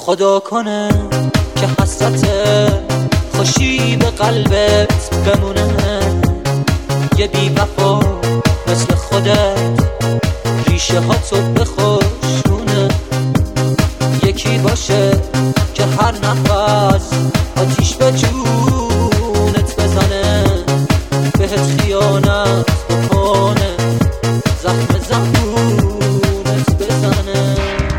خدا کنه که حسرت خوشی به قلبت بمونه، یه بی وفا مثل خودت ریشه ها تو بخشونه، یکی باشه که هر نفس آتیش به جونت بزنه، بهت خیانت بکنه، زخم زبونت بزنه.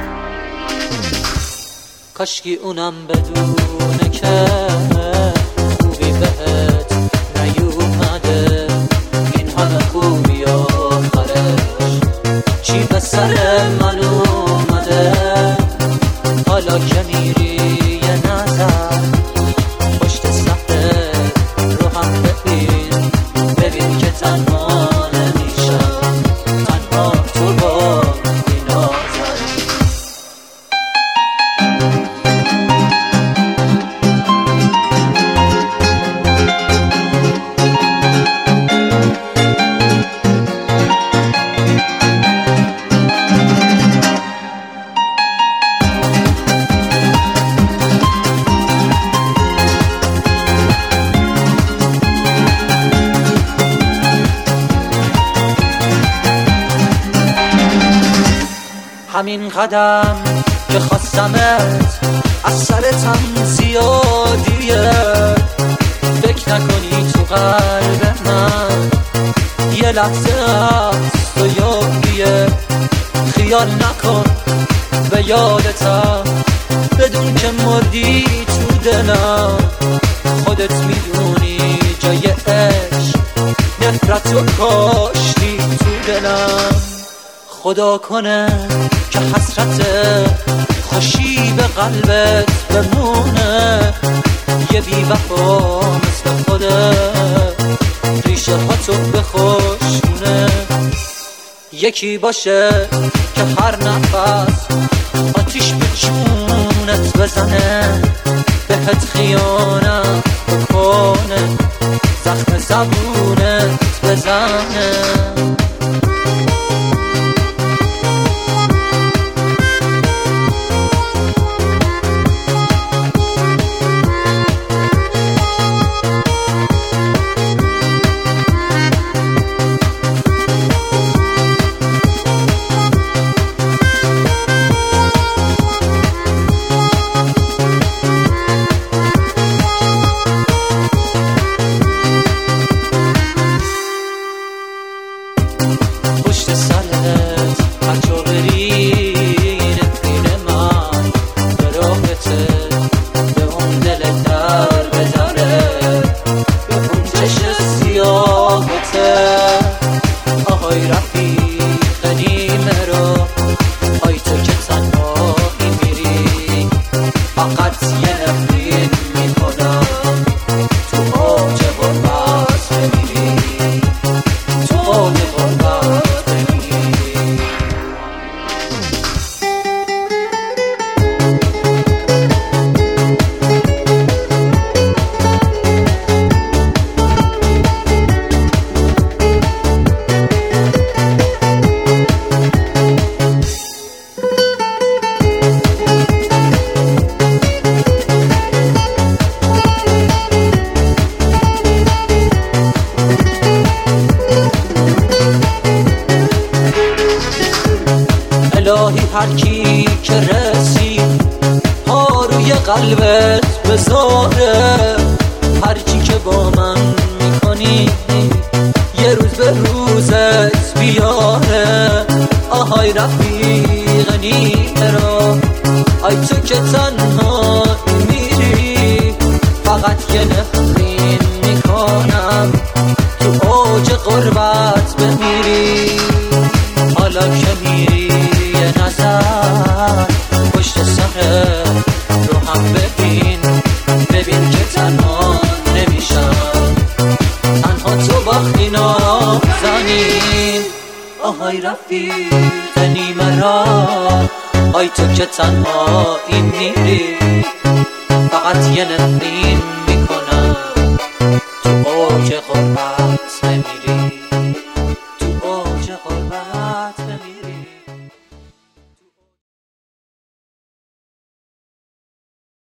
کاشکی اونم بدونه که خوبی بهت نیومده، این همه خوبی آخرش چی به سر من اومده. حالا که میری یه نظر پشت صفحه رو هم ببین، ببین که تنها نمیشم، تنها تو با این آزاری. همین قدم که خواستمت از سرتم زیادیه، فکر نکنی تو قلب من یه لحظه است و یادیه. خیال نکن به یادتم، بدون که مردی تو دلم، خودت میدونی جای عشق نفرت و کاشتی تو دلم. خدا کنه که حسرت خوشی به قلبت بمونه، یه بی وفا مثل خودت ریشه ها تو بخشونه، یکی باشه که هر نفس آتیش به جونت بزنه، بهت خیانت بکنه، زخم زبونت بزنه. پشت سرت هرجا بری نفرین من به راهته، به اون دل در به دره، به اون چشم سیاهته. آهای رفیق نیمه رو، آی تو که تنهایی میری، فقط یه نفرین میکنم تو اوج غربت بمیری، تو اوج غربت. الهی هر کی که رسید پا روی قلبت بذاره، هر چی که با من میکنی یه روز به روزت بیاره. آهای رفیق نیمه رو، آی تو که تنها میری، فقط یه نفرین میکنم تو اوج غربت بمیری. حالا که میری یه نظر پشت سر رو هم ببین، ببین که تنها نمیشم، تنها تو باختی نازنین. آهای رفیق نیمه را، آی تو که تنهایی میری، فقط یه